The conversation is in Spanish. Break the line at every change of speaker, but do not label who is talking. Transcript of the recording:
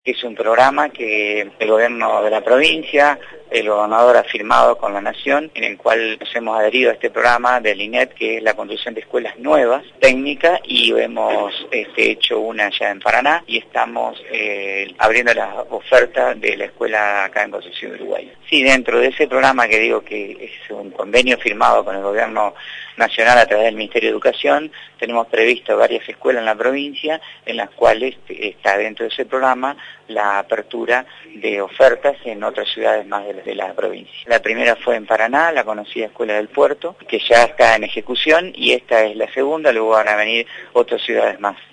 Es un programa que el gobierno de la provincia, el gobernador ha firmado con la Nación, en el cual nos hemos adherido a este programa del INET, que es la construcción de escuelas nuevas, técnicas, y hemos hecho una ya en Paraná, y estamos abriendo la oferta de la escuela acá en Concepción, Uruguay. Sí, dentro de ese programa que digo que es un convenio firmado con el gobierno nacional a través del Ministerio de Educación, tenemos previsto varias escuelas en la provincia, en las cuales está dentro de ese programa la apertura de ofertas en otras ciudades más de la provincia. La primera fue en Paraná, la conocida Escuela del Puerto, que ya está en ejecución, y esta es la segunda, luego van a venir otras ciudades más.